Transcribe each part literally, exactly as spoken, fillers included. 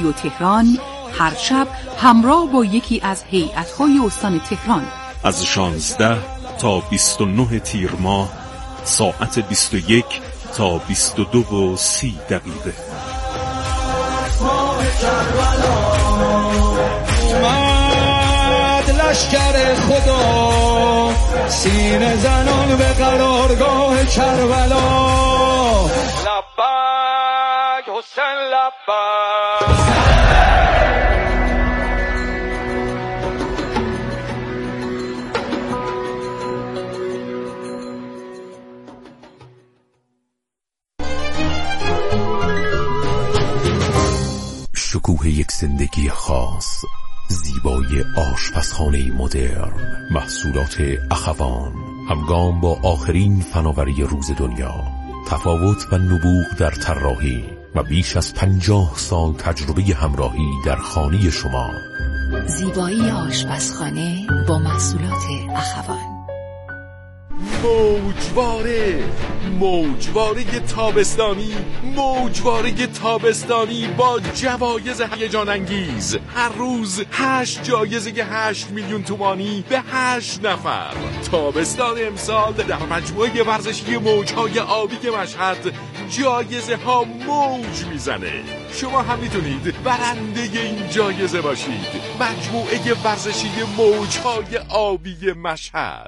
رادیو تهران هر شب همراه با یکی از هیئت‌های استان تهران از شانزده تا بیست و نه تیر ماه ساعت بیست و یک تا بیست و دو و سی دقیقه. اومد لشکر خدا سینه زنان به قرارگاه کربلا. لبک حسین لبک. شکوه یک زندگی خاص، زیبایی آشپزخانه مدرن، محصولات اخوان، همگام با آخرین فناوری روز دنیا، تفاوت و نبوغ در طراحی و بیش از پنجاه سال تجربه همراهی در خانه شما. زیبایی آشپزخانه با محصولات اخوان. موجواره موجواره تابستانی موجواره تابستانی با جوایز هیجان انگیز. هر روز هشت جایزه هشت میلیون تومانی به هشت نفر. تابستان امسال در مجموعه ورزشی موجهای آبی مشهد جایزه ها موج میزنه. شما هم میتونید برنده این جایزه باشید. مجموعه ورزشی موجهای آبی مشهد.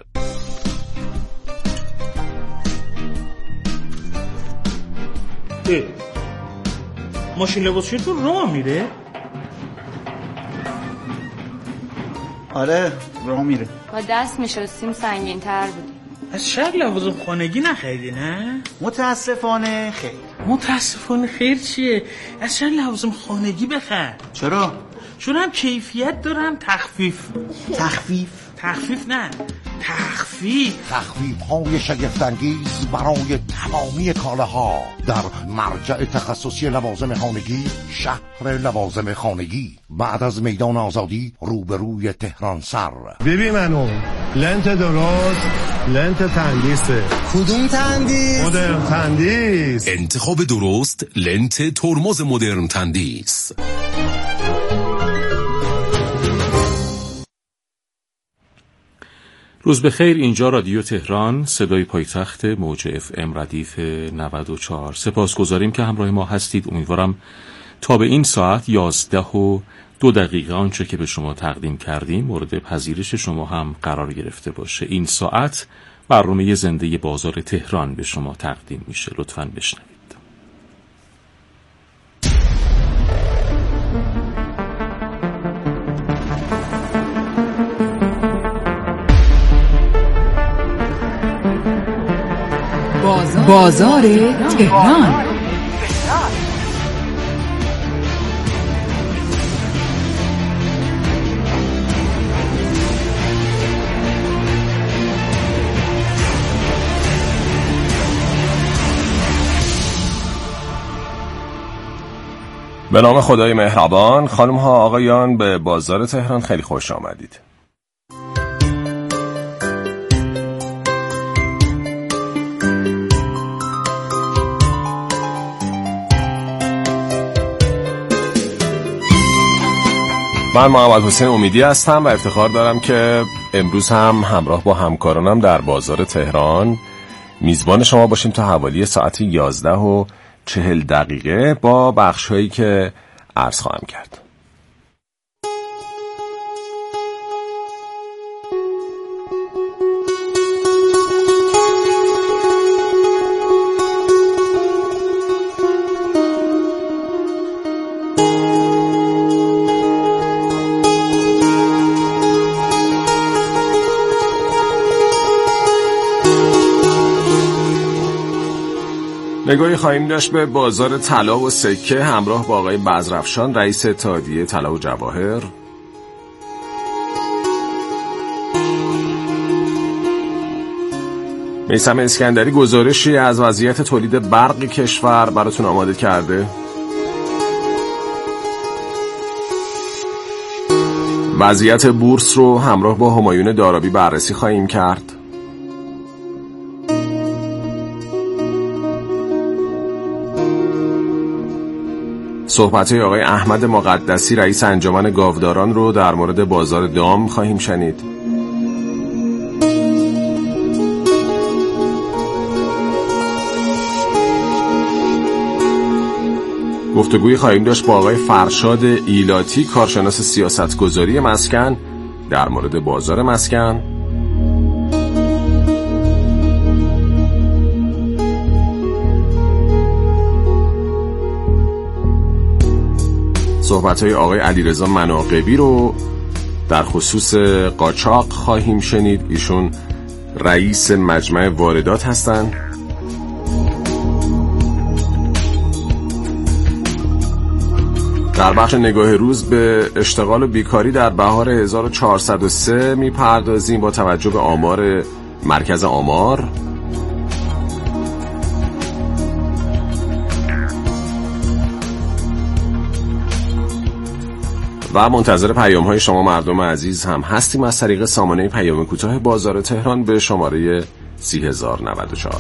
ماشین لباسشویی تو راه میره؟ آره راه میره. با دست میشستیم سنگین تر بود. از شاید لوازم خانگی نخریدی نه؟ متاسفانه خیر. متاسفانه خیر چیه؟ از شاید لوازم خانگی بخر. چرا؟ چون هم کیفیت دارم تخفیف. تخفیف؟ تخفیف نه تخفیف تخفیف های شگفت‌انگیز برای تمامی کالاها در مرجع تخصصی لوازم خانگی شهر لوازم خانگی بعد از میدان آزادی روبروی تهران سر. ببین منو لنت درست لنت تندیسه. کدوم تندیس؟ مدرن تندیس. انتخاب درست لنت ترمز مدرن تندیس. روز بخیر، اینجا رادیو تهران، صدای پایتخت، موج اف ام ردیف نود و چهار. سپاسگزاریم که همراه ما هستید. امیدوارم تا به این ساعت یازده و دو دقیقه آنچه که به شما تقدیم کردیم مورد پذیرش شما هم قرار گرفته باشه. این ساعت برنامه زنده بازار تهران به شما تقدیم میشه. لطفاً بشنوید. بازار, بازار تهران. به نام خدای مهربان. خانم ها آقایان، به بازار تهران خیلی خوش آمدید. من محمد حسین امیدی هستم و افتخار دارم که امروز هم همراه با همکارانم در بازار تهران میزبان شما باشیم تا حوالی ساعت یازده و چهل دقیقه با بخش هایی که عرض خواهم کرد. نگاهی خواهیم داشت به بازار طلا و سکه همراه با آقای بزرافشان، رئیس اتحادیه طلا و جواهر. میثم اسکندری گزارشی از وضعیت تولید برق کشور براتون آماده کرده. وضعیت بورس رو همراه با همایون دارابی بررسی خواهیم کرد. صحبت‌های آقای احمد مقدسی رئیس انجمن گاوداران رو در مورد بازار دام خواهیم شنید. گفتگویی خواهیم داشت با آقای فرشاد ایلاتی کارشناس سیاستگذاری مسکن در مورد بازار مسکن. صحبت‌های آقای علیرضا مناقبی رو در خصوص قاچاق خواهیم شنید. ایشون رئیس مجمع واردات هستند. در بخش نگاه روز به اشتغال و بیکاری در بهار هزار و چهارصد و سه میپردازیم با توجه به آمار مرکز آمار. و منتظر پیام های شما مردم عزیز هم هستیم از طریق سامانه پیام کوتاه بازار تهران به شماره سی هزار و نود و چهار.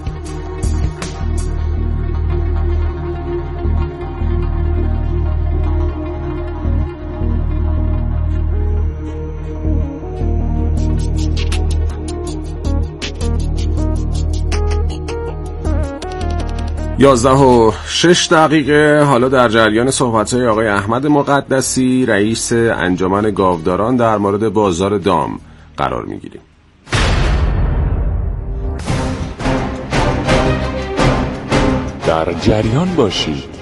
یازده و شش دقیقه. حالا در جریان صحبت‌های آقای احمد مقدسی رئیس انجمن گاوداران در مورد بازار دام قرار می‌گیریم. در جریان باشید.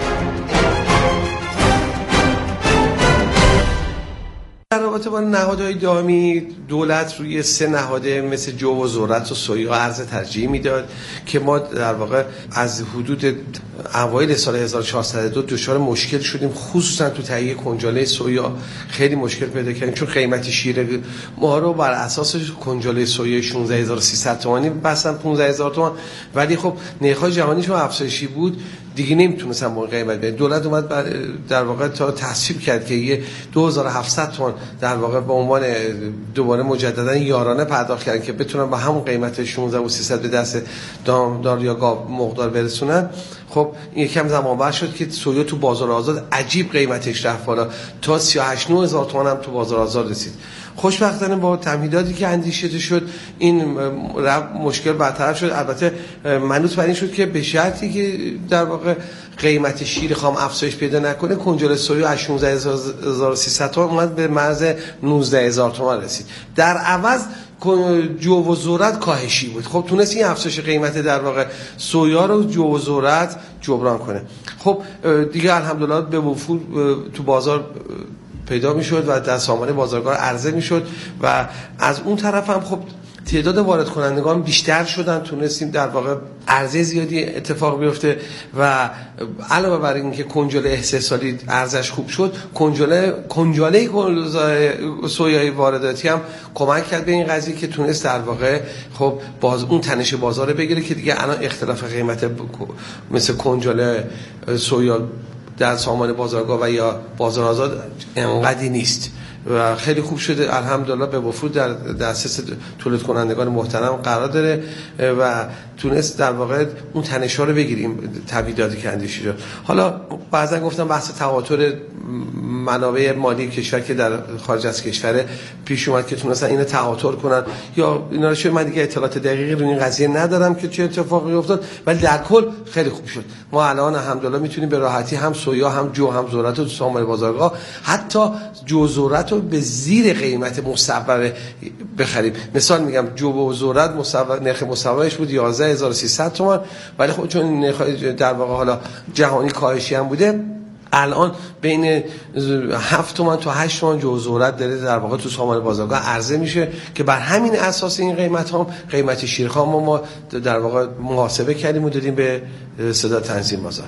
در رابطه با نهادهای دامی، دولت روی سه نهاده مثل جو و ذرت و سویا ارز ترجیحی میداد که ما در واقع از حدود اوایل سال هزار و چهارصد و دو دچار مشکل شدیم، خصوصا تو تهیه کنجاله سویا خیلی مشکل پیدا کردیم، چون قیمت شیر ما رو بر اساس کنجاله سویا شانزده هزار و سیصد تومانی بستن پانزده هزار تومان، ولی خب نرخ‌های جهانیشون افزایشی بود دیگه نمیتونستن با قیمت بدن. دولت اومد در واقع تا تصویب کرد که یه دو هزار و هفتصد تومان در واقع به عنوان دوباره مجددا یارانه پرداخت کردن که بتونن با همون قیمت شانزده و سیصد به دست دامدار یا گاو مقدار برسونن. خب این یکم زمان بعد شد که سویا تو بازار آزاد عجیب قیمتش رفت بالا تا سی و هشت نه هزار تومان هم تو بازار آزاد رسید. خوشبختانه با تمهیداتی که اندیشیده شد این مشکل برطرف شد. البته منوط بر این شد که به شرطی که در واقع قیمت شیر خام افزایش پیدا نکنه کنجاله سویا از شانزده هزار و سیصد تومان اومد به مرز نوزده هزار تومان رسید. در عوض جو و ذرت کاهشی بود. خب تونست این افزایش قیمت در واقع سویا رو جو و ذرت جبران کنه. خب دیگه الحمدلله به وفور تو بازار پیدا میشد و در سامانه بازارگاه عرضه میشد و از اون طرف هم خب تعداد وارد کنندگان بیشتر شدن، تونستیم در واقع عرضه زیادی اتفاق بیفته و علاوه بر اینکه کنجاله استحصالی ارزش خوب شد، کنجاله کنجاله سویای وارداتی هم کمک کرد به این قضیه که تونست در واقع خب باز اون تنش بازار بگیره که دیگه الان اختلاف قیمت مثل کنجاله سویا در سامان بازارگاه و یا بازار آزاد انقدی نیست و خیلی خوب شده الحمدلله. به وفور در دسترس تولید کنندگان محترم قرار داره و تونست در واقع اون تنش‌ها رو بگیریم تبعیضاتی که اندیشی شد. حالا بعضا گفتم بحث تواتر منابع مالی کشور که در خارج از کشور پیش اومد که تونستن اینو تواتر کنن یا اینا رو، من دیگه اطلاعات دقیقی رو این قضیه ندارم که چه اتفاقی افتاد، ولی در کل خیلی خوب شد. ما الان الحمدلله میتونیم به راحتی هم سویا هم جو هم ذرت رو تو سامان بازارگاه، حتی جو ذرت رو به زیر قیمت مصور بخریم. مثال میگم جو و ذرت مصور نرخ مصورش بود یازده هزار و سیصد تومان، ولی خب چون نرخ در واقع حالا جهانی کاهشی هم بوده الان بین هفت تومان تا هشت تومان جو و ذرت داره در واقع تو سامان بازارگاه عرضه میشه که بر همین اساس این قیمت هم قیمت شیرخام ما در واقع محاسبه کردیم و دادیم به صدا تنظیم بازار.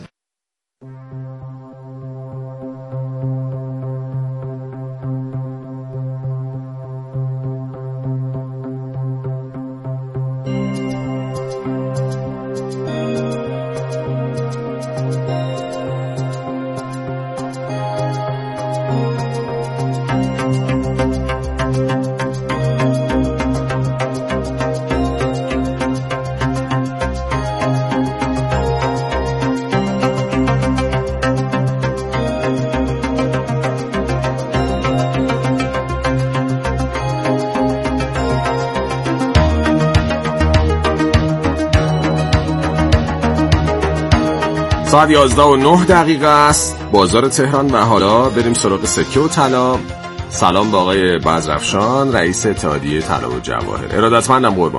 ساعت یازده و نه دقیقه است بازار تهران و حالا بریم سراغ سکه و طلا. سلام به آقای بزرافشان، رئیس اتحادیه طلا و جواهر. ارادتمندم قربان.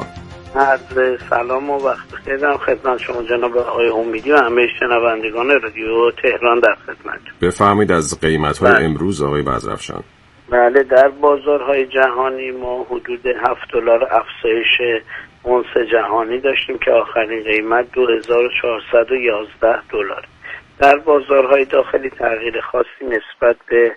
عرض سلام و وقت بخیر دارم خدمت شما جناب آقای امیدی و همه شنوندگان رادیو تهران در خدمت. بفرمایید از قیمت‌های بله. امروز آقای بزرافشان. بله، در بازارهای جهانی ما حدود هفت دلار افزایش اونس جهانی داشتیم که آخرین قیمت دو هزار و چهارصد و یازده دلار. در بازارهای داخلی تغییر خاصی نسبت به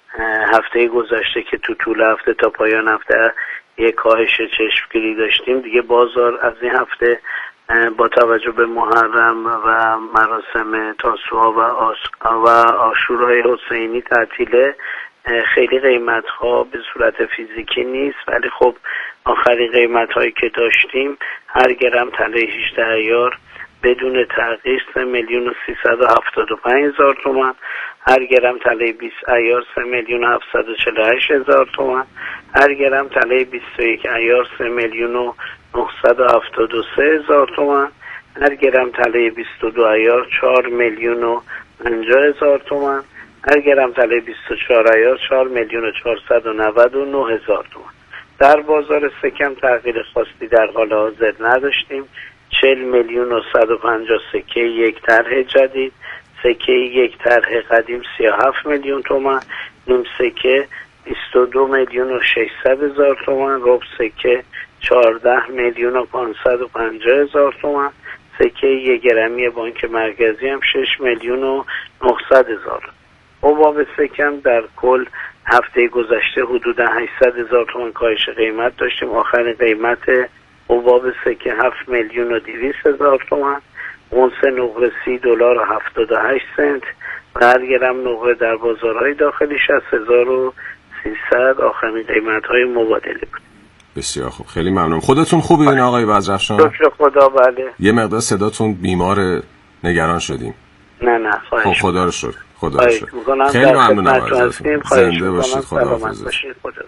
هفته گذشته که تو طول هفته تا پایان هفته یک کاهش چشمگیری داشتیم، دیگه بازار از این هفته با توجه به محرم و مراسم تاسوعا و آس و عاشورای حسینی تعطیله، خیلی قیمت ها به صورت فیزیکی نیست، ولی خب آخرین قیمت هایی که داشتیم هر گرم طلای هجده عیار بدون تغییر سه میلیون و سیصد و هفتاد و پنج هزار تومان، هر گرم طلای بیست عیار سه میلیون و هفتصد و چهل و هشت هزار تومان، هر گرم طلای بیست و یک عیار سه میلیون و نهصد و هفتاد و سه هزار تومان، هر گرم طلای بیست و دو عیار چهار میلیون و پنجاه هزار تومان، هر گرم طلای بیست و چهار عیار چهار میلیون و چهارصد و نود و نه هزار تومان. در بازار سکم تغییر خاصی در حال حاضر نداشتیم. چهل میلیون و صد و پنجاه سکه یک طرح جدید، سکه یک طرح قدیم سی و هفت میلیون تومان، نیم سکه بیست و دو میلیون و ششصد هزار تومان، ربع سکه چهارده میلیون و پانصد و پنجاه هزار تومان، سکه یک گرمی بانک مرکزی هم شش میلیون و نهصد هزار. حباب سکم در کل هفته گذشته حدود هشتصد هزار تومان کاهش قیمت داشتیم. آخرین قیمت حباب سکه هفت میلیون و دویست هزار تومان، اونس نقره سی دلار و هفتاد و هشت سنت و هر گرم نقره در بازارهای داخلی شصت هزار و سیصد آخرین قیمت های مبادله بود. بسیار خوب، خیلی ممنون. خودتون خوبین آقای بزرافشان؟ شکر خدا. بله. یه مقدار صداتون بیمار، نگران شدیم. نه نه خواهش. خب خدا رو شکر. خدا رو شکر. خیلی ممنونم ازتون. زنده باشید. خداحافظ. خدا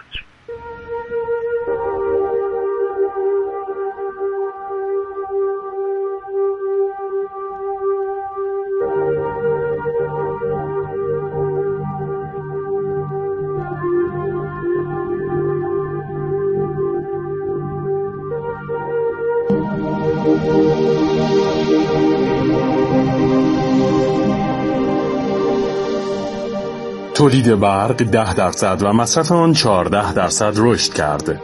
تولید برق ده درصد و مصرف آن چهارده درصد رشد کرد.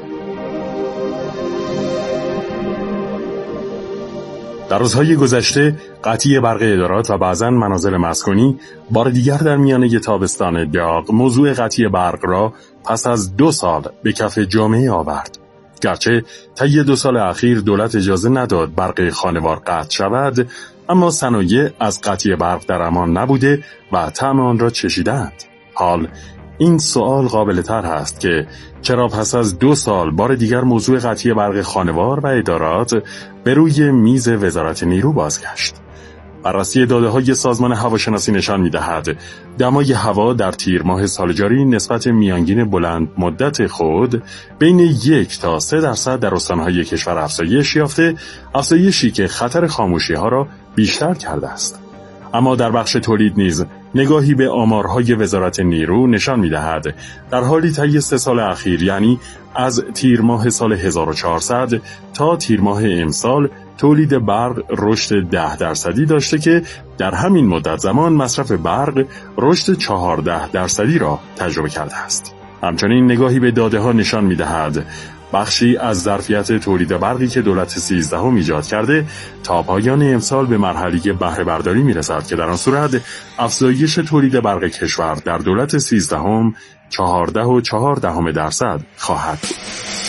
در روزهای گذشته قطعی برق ادارات و بعضاً منازل مسکونی بار دیگر در میانه تابستان داغ موضوع قطعی برق را پس از دو سال به کف جامعه آورد. گرچه طی دو سال اخیر دولت اجازه نداد برق خانوار قطع شود، اما صنایع از قطعی برق در امان نبوده و طعم آن را چشیدند. حال این سوال قابل طرح است که چرا پس از دو سال بار دیگر موضوع قطعی برق خانوار و ادارات به روی میز وزارت نیرو بازگشت. بررسی داده‌های سازمان هواشناسی نشان می‌دهد دمای هوا در تیر ماه سال جاری نسبت میانگین بلند مدت خود بین یک تا سه درصد در استان‌های کشور افزایش یافته، افزایشی که خطر خاموشی‌ها را بیشتر کرده است. اما در بخش تولید نیز نگاهی به آمارهای وزارت نیرو نشان می‌دهد در حالی طی سه سال اخیر، یعنی از تیر ماه سال هزار و چهارصد تا تیر ماه امسال، تولید برق رشد ده درصدی داشته که در همین مدت زمان مصرف برق رشد چهارده درصدی را تجربه کرده است. همچنین نگاهی به داده‌ها نشان می‌دهد بخشی از ظرفیت تولید برقی که دولت سیزدهم ایجاد کرده تا پایان امسال به مرحله بهره برداری می‌رسد که در آن صورت افزایش تولید برق کشور در دولت سیزدهم چهارده و چهار دهم درصد خواهد بود.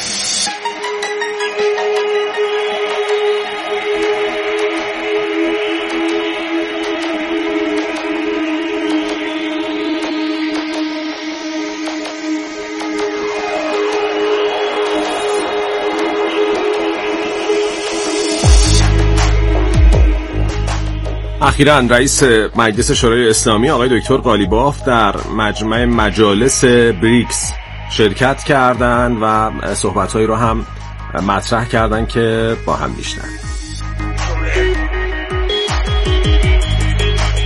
اخیراً رئیس مجلس شورای اسلامی آقای دکتر قالیباف در مجمع مجالس بریکس شرکت کردند و صحبت‌هایی رو هم مطرح کردند که با هم میشنویم.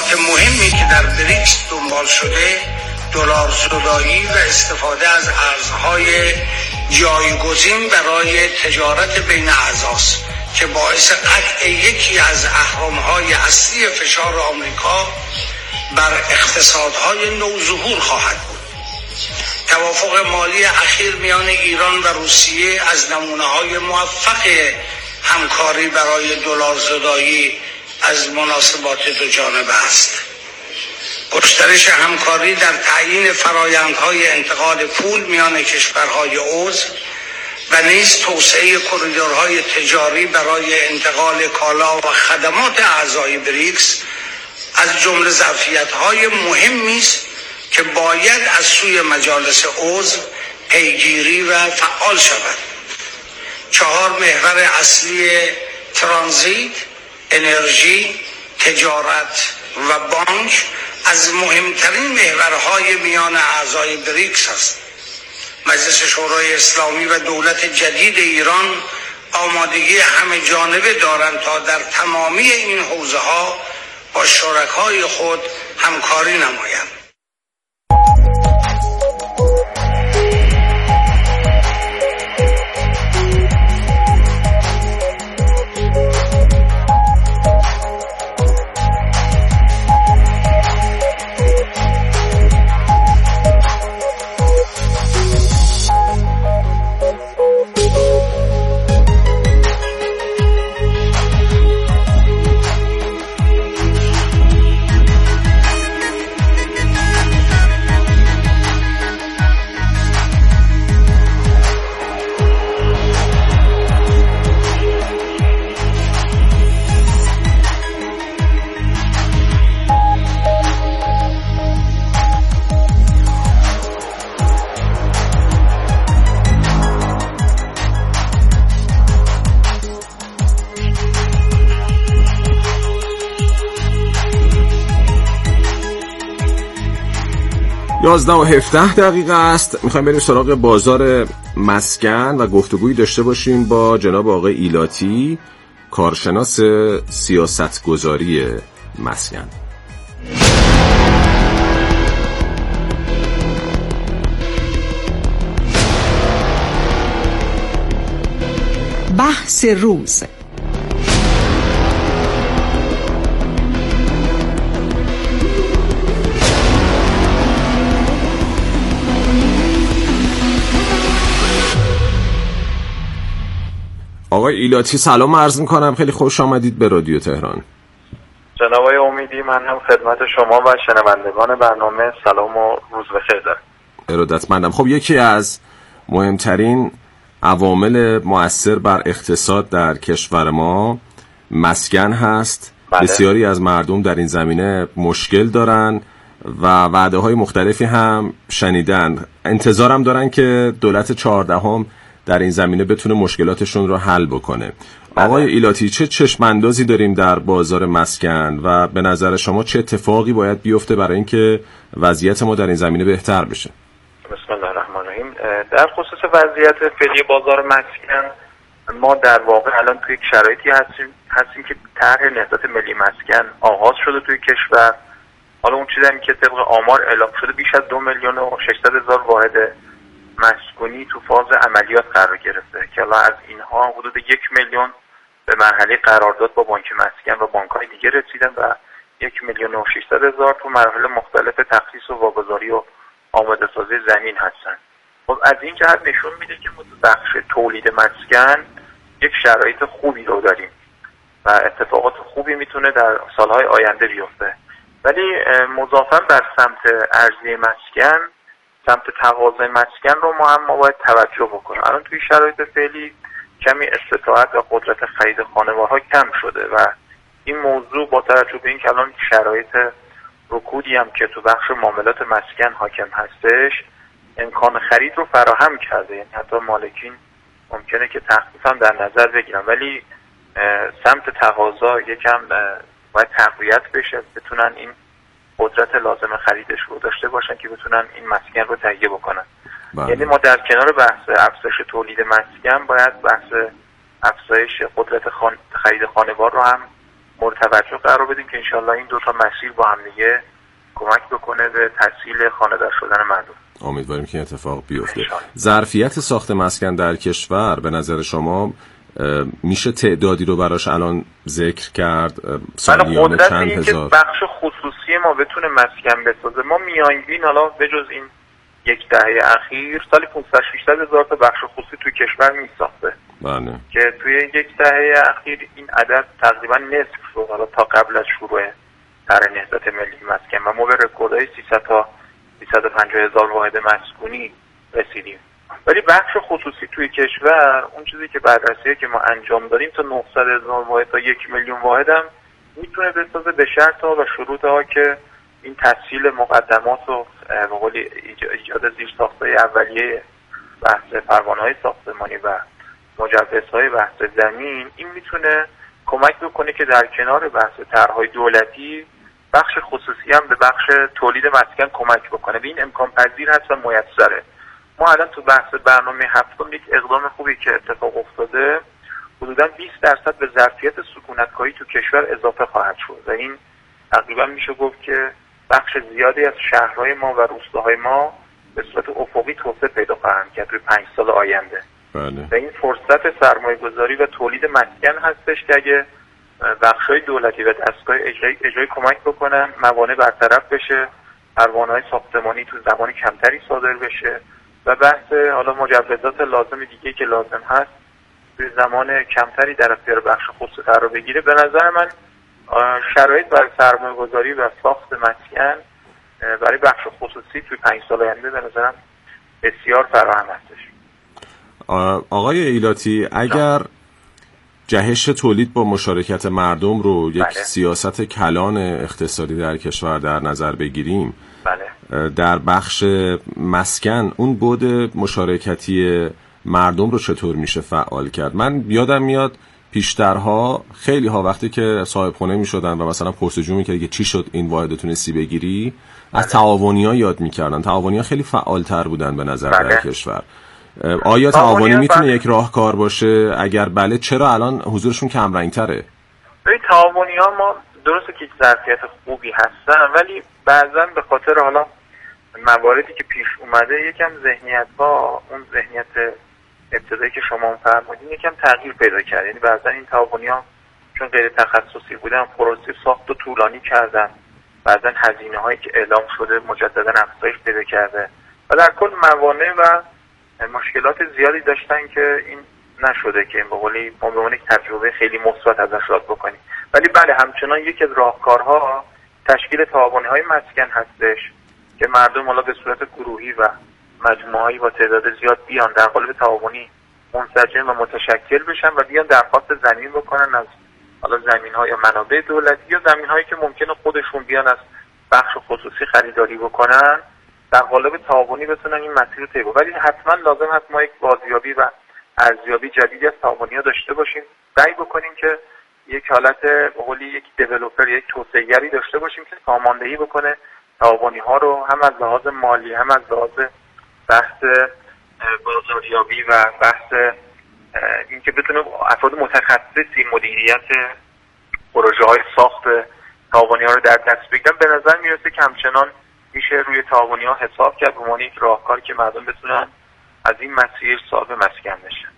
نکات مهمی که در بریکس دنبال شده دلار زدایی و استفاده از ارزهای جایگزین برای تجارت بین اعضاست که باعث قطع یکی از اهرم‌های اصلی فشار آمریکا بر اقتصادهای نوظهور خواهد بود. توافق مالی اخیر میان ایران و روسیه از نمونه‌های موفق همکاری برای دلار زدایی از مناسبات دو جانبه است. گسترش همکاری در تعیین فرآیندهای انتقال پول میان کشورهای عضو و نیز توسعه کریدورهای تجاری برای انتقال کالا و خدمات اعضای بریکس از جمله ظرفیت‌های مهمی است که باید از سوی مجالس عضو پیگیری و فعال شود. چهار محور اصلی ترانزیت، انرژی، تجارت و بانک از مهمترین محورهای میان اعضای بریکس است. مجلس شورای اسلامی و دولت جدید ایران آمادگی همه جانبه دارند تا در تمامی این حوزه‌ها با شرکای خود همکاری نمایند. یازده و هفده دقیقه است. میخوایم بریم سراغ بازار مسکن و گفتگویی داشته باشیم با جناب آقای ایلاتی، کارشناس سیاستگذاری مسکن. بحث روز. آقای ایلاتی سلام عرض میکنم، خیلی خوش آمدید به رادیو تهران. جناب آقای امیدی، من هم خدمت شما و شنوندگان برنامه سلام و روز بخیر دارم. ارادتمندم. خب یکی از مهمترین عوامل مؤثر بر اقتصاد در کشور ما مسکن هست. بله. بسیاری از مردم در این زمینه مشکل دارن و وعده های مختلفی هم شنیدن، انتظارم دارن که دولت چهاردهم در این زمینه بتونه مشکلاتشون رو حل بکنه. بله. آقای ایلاتی، چه چشماندازی داریم در بازار مسکن و به نظر شما چه اتفاقی باید بیفته برای اینکه وضعیت ما در این زمینه بهتر بشه؟ بسم الله الرحمن الرحیم. در خصوص وضعیت فعلی بازار مسکن، ما در واقع الان توی یک شرایطی هستیم هستیم که طرح نهضت ملی مسکن آغاز شده توی کشور. حالا اون چیزی که طبق آمار اعلام شده بیش از دو میلیون و ششصد هزار واحد مسکونی تو فاز عملیات قرار گرفته که الان از اینها حدود یک میلیون به مرحله قرارداد با بانک مسکن و بانک‌های دیگه رسیدن و یک میلیون و ششصد هزار تو مراحل مختلف تخصیص و واگذاری و آماده سازی زمین هستن. خب از این جهت نشون میده که ما تو بخش تولید مسکن یک شرایط خوبی رو داریم و اتفاقات خوبی میتونه در سالهای آینده بیفته. ولی مضافاً بر سمت عرضه مسکن، سمت تقاضای مسکن رو ما هم ما باید توجه بکنیم. الان توی شرایط فعلی کمی استطاعت و قدرت خرید خانوارها کم شده و این موضوع با توجه به این که الان شرایط رکودی هم که تو بخش معاملات مسکن حاکم هستش امکان خرید رو فراهم کرده، یعنی حتی مالکین ممکنه که تخفیف هم در نظر بگیرن، ولی سمت تقاضا یکم باید تقویت بشه، بتونن این قدرت لازم خریدش رو داشته باشن که بتونن این مسکن رو تهیه بکنن. بله. یعنی ما در کنار بحث افزایش تولید مسکن باید بحث افزایش قدرت خان... خرید خانوار رو هم مورد توجه قرار بدیم که انشالله این دو تا مسیر با هم دیگه کمک بکنه به تسهیل خانه‌دار شدن مردم. امیدواریم که اتفاق بیفته. ظرفیت ساخت مسکن در کشور به نظر شما میشه تعدادی رو براش الان ذکر کرد؟ سالیانه چند هزار؟ بخش خصوصی ما بتونه مسکن بسازه. ما میانگین حالا بجز این یک دهه اخیر سالی پانصد ششصد هزار تا بخش خصوصی توی کشور میساخته. بله. که توی یک دهه اخیر این عدد تقریبا نصف شد حالا تا قبل از شروع طرح نهضت ملی مسکن و ما به رکوردهای سیصد تا سیصد و پنجاه هزار واحد مسکونی رسیدیم. ولی بخش خصوصی توی کشور اون چیزی که بررسیه که ما انجام داریم تا نهصد هزار واحد تا یک میلیون واحد هم میتونه بسازه به شرط ها و شروط ها که این تسهیل مقدمات و به قول ایجاد زیرساخت‌های اولیه بحث پروانه‌های ساختمانی و مجوزهای بحث زمین این میتونه کمک بکنه که در کنار بحث طرح‌های دولتی بخش خصوصی هم به بخش تولید مسکن کمک بکنه. این امکان پذیر هست و میسره. ما الان تو بحث برنامه هفتم یک اقدام خوبی که اتفاق افتاده حدوداً بیست درصد به ظرفیت سکونتگاهی تو کشور اضافه خواهد شد و این تقریبا میشه گفت که بخش زیادی از شهرهای ما و روستاهای ما به صورت افقی توسعه پیدا خواهند کرد توی پنج سال آینده. بله. و این فرصت سرمایه گذاری و تولید مسکن هستش که اگه بخش‌های دولتی و دستگاه اجرایی اجرایی کمک بکنن موانع برطرف بشه، پروانه‌های ساختمانی تو زمان کمتری صادر بشه و بحث حالا مجوزات لازم دیگه که لازم هست توی زمان کمتری در اختیار بخش خصوصی قرار بگیره. به نظر من شرایط برای سرمایه گذاری و ساخت مسکن برای بخش خصوصی توی پنج سال آینده به نظرم بسیار فراهم هستش. آقای ایلاتی اگر جهش تولید با مشارکت مردم رو یک بله. سیاست کلان اقتصادی در کشور در نظر بگیریم بله. در بخش مسکن اون بود مشارکتی مردم رو چطور میشه فعال کرد؟ من یادم میاد پیشترها خیلی ها وقتی که صاحب خونه میشدن و مثلا پرسجو میکرد که چی شد این واحد تونستی بگیری بله. از تعاونی ها یاد میکردن. تعاونی ها خیلی فعالتر بودن به نظر بله. در کشور. آیا تعاونی میتونه بله. یک راهکار باشه؟ اگر بله چرا الان حضورشون کم رنگ تره؟ ببین تعاونی ها ما درسته که ظرفیت خوبی هستن ولی بعضا به خاطر حالا مواردی که پیش اومده یکم ذهنیت ها اون ذهنیت ابتدایی که شما فرمودین یکم تغییر پیدا کرد. یعنی بعضا این تعاونی ها چون غیر تخصصی بودن پروسه ساخت و طولانی کردن، بعضا هزینه هایی که اعلام شده مجددا افزایش پیدا کرده و در کل موانع و مشکلات زیادی داشتن که این نشده که به قولی ما به عنوان یک تجربه خیلی مثبت ازش یاد بکنیم. ولی بله همچنان یکی از راهکارها تشکیل تعاونی‌های مسکن هستش که مردم حالا به صورت گروهی و مجموعه‌ای با تعداد زیاد بیان در قالب تعاونی منسجم و متشکل بشن و بیان درخواست زمین بکنن از حالا زمین‌های یا منابع دولتی یا زمین‌هایی که ممکنه خودشون بیان از بخش خصوصی خریداری بکنن در قالب تعاونی بتونن این مسیر رو طی کنن. ولی حتما لازم هست ما یک بازیابی و ارزیابی جدیدی از تعاونی‌ها داشته باشیم، سعی بکنیم که یک حالت به قولی یک دیولپر یک توسعه‌گری داشته باشیم که ساماندهی بکنه تعاونی‌ها رو هم از لحاظ مالی هم از لحاظ بحث بازاریابی و بحث اینکه بتونه افراد متخصصی مدیریت پروژه‌های ساخت تعاونی‌ها رو در دست بگیرن. به نظر میرسه که همچنان میشه روی تعاونی‌ها حساب کرد به عنوان یک راهکار که مردم بتونن از این مسیر صاحب مسکن بشن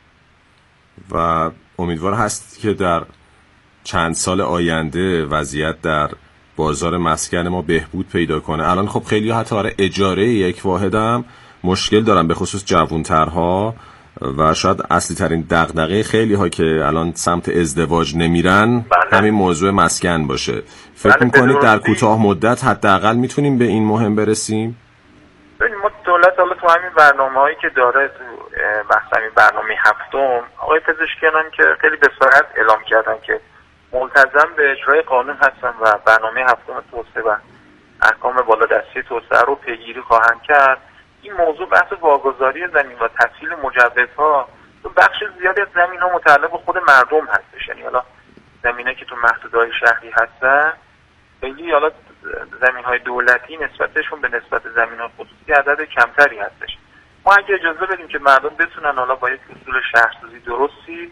و امیدوار هست که در چند سال آینده وضعیت در بازار مسکن ما بهبود پیدا کنه. الان خب خیلی حتی برای اجاره یک واحد هم مشکل دارن، به خصوص جوانترها و شاید اصلی ترین دغدغه خیلی ها که الان سمت ازدواج نمیرن بله. همین موضوع مسکن باشه. فکر بله میکنید در کوتاه مدت حداقل میتونیم به این مهم برسیم؟ ببین ما دولت حالا تو همین برنامه‌هایی که داره تو بحث همین برنامه هفتم آقای پزشکیان که خیلی به صراحت اعلام کردن که ملتزم به اجرای قانون هستن و برنامه هفتم توسعه و احکام بالادستی توسعه رو پیگیری خواهند کرد. این موضوع بحث واگذاری زمین و تسهیل مجوزها تو بخش زیادی از زمین‌ها متعلق به خود مردم هستش. یعنی حالا زمینایی که تو محدودهای شهری هستن خیلی حالا زمین‌های دولتی نسبتشون به نسبت زمین‌های خصوصی عدد کمتری هستش. ما اگه اجازه بدیم که مردم بتونن حالا با یک اصول شهرسازی درستی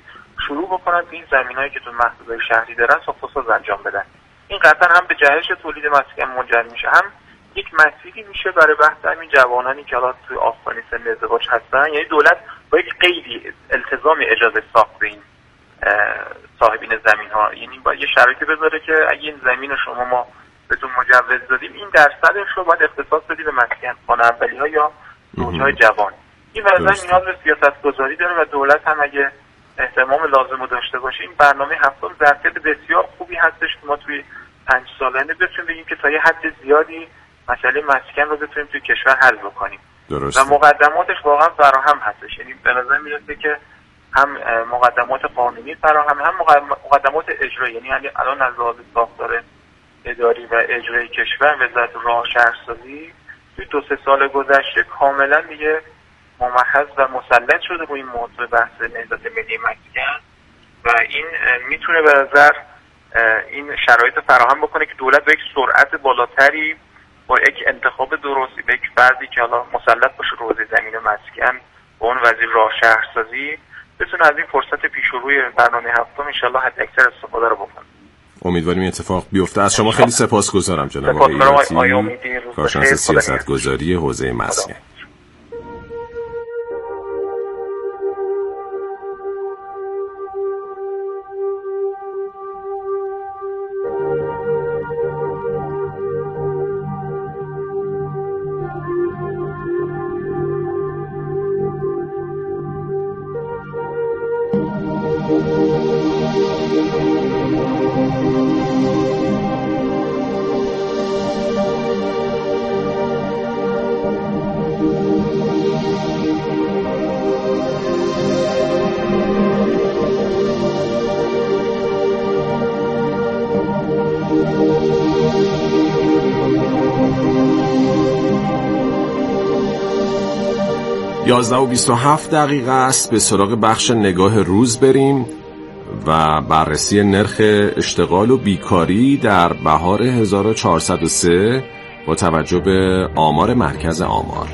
شروع بکنن تو این زمینهایی که تو محدودهای شهری دارن ساخت و ساز انجام بدن. این قطعا هم به جهش تولید مسکن منجر میشه، هم یک مسیری میشه برای بحث همین جوانانی که الان توی آستانه سن ازدواج هستن. یعنی دولت با یک قیدی التزام اجازه ساخت به این صاحبین زمین ها، یعنی با یه شرایطی بذاره که اگه این زمین شما ما بهتون مجوز دادیم این درصدش رو باید اختصاص بدی به مسکن خانه اولی ها یا زوجهای جوان. این وضع نیاز به سیاست گذاری داره و دولت هم اگه اهتمام لازم رو داشته باشه این برنامه هفتم ظرفیت بسیار خوبی هستش که ما توی پنج سال آینده بتونیم بگیم که تا یه حد زیادی مسئله مسکن رو بتونیم توی کشور حل بکنیم. درسته. و مقدماتش واقعا فراهم هستش. یعنی به نظر میاد که هم مقدمات قانونی فراهم، هم مقدمات اجرایی. یعنی الان از لحاظ ساختار اداری و اجرایی کشور وزارت راه شهرسازی توی دو سه سال گذشته کاملا دیگه ممحض و مسلط شده روی این موضوع بحث نهضت ملی مسکن و این میتونه به نظر این شرایط فراهم بکنه که دولت با یک سرعت بالاتری با یک انتخاب درستی به یک فردی که حالا مسلط باشه رو حوزه زمین مسکن با اون وزیر راه شهرسازی بتونه از این فرصت پیش روی برنامه هفتم ان شاءالله حد اکثر استفاده رو بکنه. امیدواریم این اتفاق بیفته. از شما خیلی سپاسگزارم جناب آقای ایرتی، کارشناس سیاستگذاری حوزه مسکن. یازده و بیست و هفت دقیقه است. به سراغ بخش نگاه روز بریم و بررسی نرخ اشتغال و بیکاری در بهار هزار و چهارصد و سه با توجه به آمار مرکز آمار.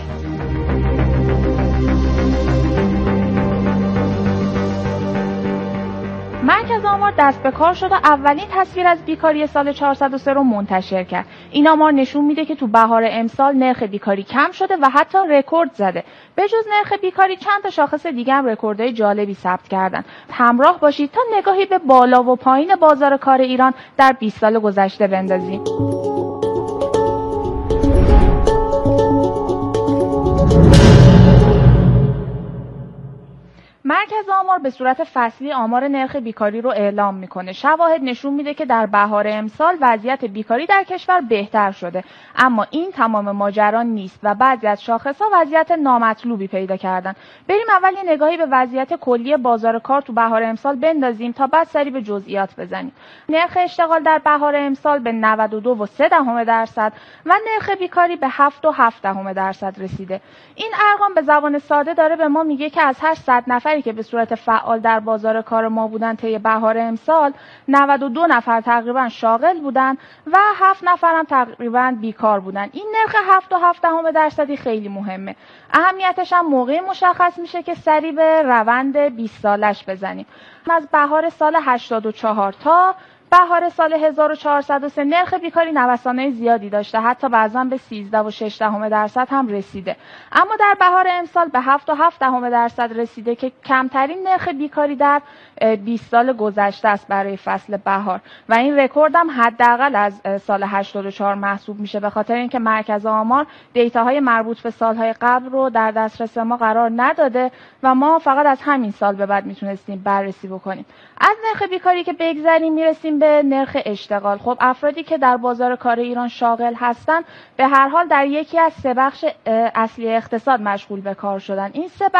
مرکز آمار دست به کار شد و اولین تصویر از بیکاری سال چهارصد و سه رو منتشر کرد. این آمار نشون میده که تو بهار امسال نرخ بیکاری کم شده و حتی رکورد زده. به جز نرخ بیکاری چند تا شاخص دیگه هم رکوردهای جالبی ثبت کردن. همراه باشید تا نگاهی به بالا و پایین بازار کار ایران در بیست سال گذشته بندازیم. مرکز آمار به صورت فصلی آمار نرخ بیکاری رو اعلام میکنه. شواهد نشون میده که در بهار امسال وضعیت بیکاری در کشور بهتر شده، اما این تمام ماجرا نیست و بعضی از شاخص‌ها وضعیت نامطلوبی پیدا کردن. بریم اول یه نگاهی به وضعیت کلی بازار کار تو بهار امسال بندازیم تا بعد سری به جزئیات بزنیم. نرخ اشتغال در بهار امسال به نود و دو و سه دهم درصد و نرخ بیکاری به هفت و هفت دهم درصد رسیده. این ارقام به زبان ساده داره به ما میگه که از هر صد نفری که به صورت فعال در بازار کار ما بودن طی بهار امسال نود و دو نفر تقریبا شاغل بودن و هفت نفر هم تقریبا بیکار بودن. این نرخ هفت و هفت دهم درصدی خیلی مهمه. اهمیتش هم موقعی مشخص میشه که سری به روند بیست سالش بزنیم. از بهار سال هشتاد و چهار تا بهار سال هزار و چهارصد و سه نرخ بیکاری نوسان‌های زیادی داشته، حتی بعضا به سیزده و شش دهم درصد هم رسیده. اما در بهار امسال به هفت و هفت دهم درصد رسیده که کمترین نرخ بیکاری در بیست سال گذشته است برای فصل بهار و این رکورد هم حداقل از سال هشتاد و چهار محسوب میشه، به خاطر اینکه مرکز آمار دیتاهای مربوط به سالهای قبل رو در دسترس ما قرار نداده و ما فقط از همین سال به بعد میتونستیم بررسی بکنیم. از نرخ بیکاری که بگذریم میرسیم به نرخ اشتغال. خب افرادی که در بازار کار ایران شاغل هستن به هر حال در یکی از سه بخش اصلی اقتصاد مشغول به کار شدن. این سه